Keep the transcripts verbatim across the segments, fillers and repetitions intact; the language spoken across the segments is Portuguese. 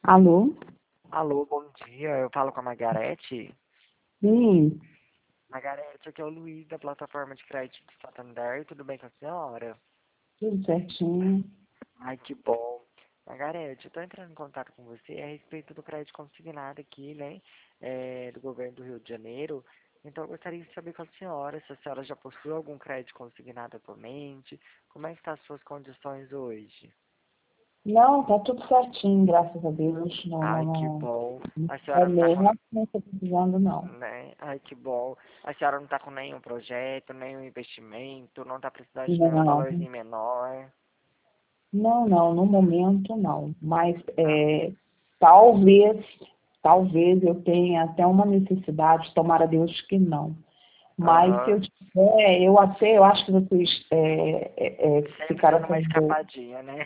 Alô? Alô, bom dia. Eu falo com a Margarete. Sim, Margarete, aqui é o Luiz da plataforma de crédito do Santander. Tudo bem com a senhora? tudo certinho. Ai, que bom. Margarete, eu tô entrando em contato com você a respeito do crédito consignado aqui, né? É, do governo do Rio de Janeiro. Então, eu gostaria de saber com a senhora se a senhora já possui algum crédito consignado atualmente. Como é que estão as suas condições hoje? Não, tá tudo certinho, graças a Deus. Não, não, Ai, que não. bom. A É senhora não tá mesmo, com, não estou precisando, não. né? Ai, que bom. A senhora não tá com nenhum projeto, nenhum investimento, não tá precisando de nenhum Não, valorzinho menor. não, não, no momento não. Mas Ah, é, talvez, talvez eu tenha até uma necessidade, tomara Deus que não. Mas se eu aham. tiver, eu até, eu acho que vocês é, é, é, Sempre ficaram dando com uma o meu, escapadinha, né?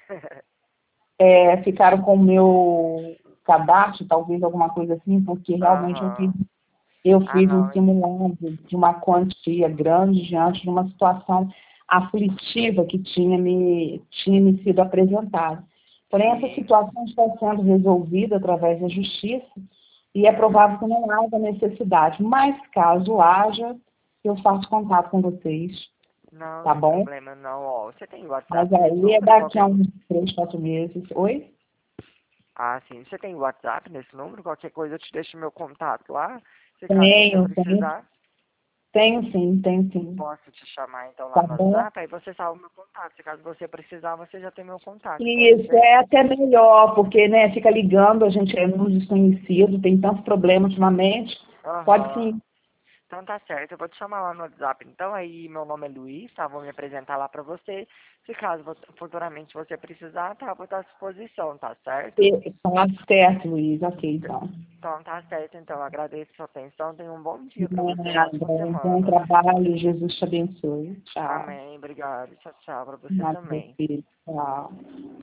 é, ficaram com o meu cadastro, talvez alguma coisa assim, porque realmente eu fiz Aham. eu Ah, fiz um não. simulado de uma quantia grande diante de uma situação aflitiva que tinha me, tinha me sido apresentada. Porém, essa Sim. situação está sendo resolvida através da justiça e é provável Uhum. que não haja necessidade. Mas, caso haja, eu faço contato com vocês, Não, tá sem bom? problema não, ó. Você tem Mas WhatsApp nesse aí é número? daqui a Qualquer... uns três, quatro meses. Oi? Ah, sim. Você tem WhatsApp nesse número? Qualquer coisa eu te deixo meu contato lá. Se caso você Tenho, tenho, precisar, tenho sim, tenho sim. posso te chamar então lá Tá no bom? WhatsApp. Aí você salva o meu contato. Se caso você precisar, você já tem meu contato. Pode Isso ser? é até melhor, porque, né, fica ligando, a gente é muito desconhecido, tem tanto problema ultimamente. Pode Aham. sim. Então tá certo, eu vou te chamar lá no WhatsApp. Então aí, meu nome é Luiz, tá? Vou me apresentar lá pra você. Se caso vo- futuramente você precisar, tá? Vou estar à disposição, tá certo? E- Tá certo, Luiz. Ok, então. Então tá certo, então. Agradeço a sua atenção. Tenha um bom dia pra você, uma Nada, ótima um bom semana. trabalho, Jesus te abençoe. Tchau. Amém, obrigado. Tchau, tchau pra você Nada, também. filho. Tchau.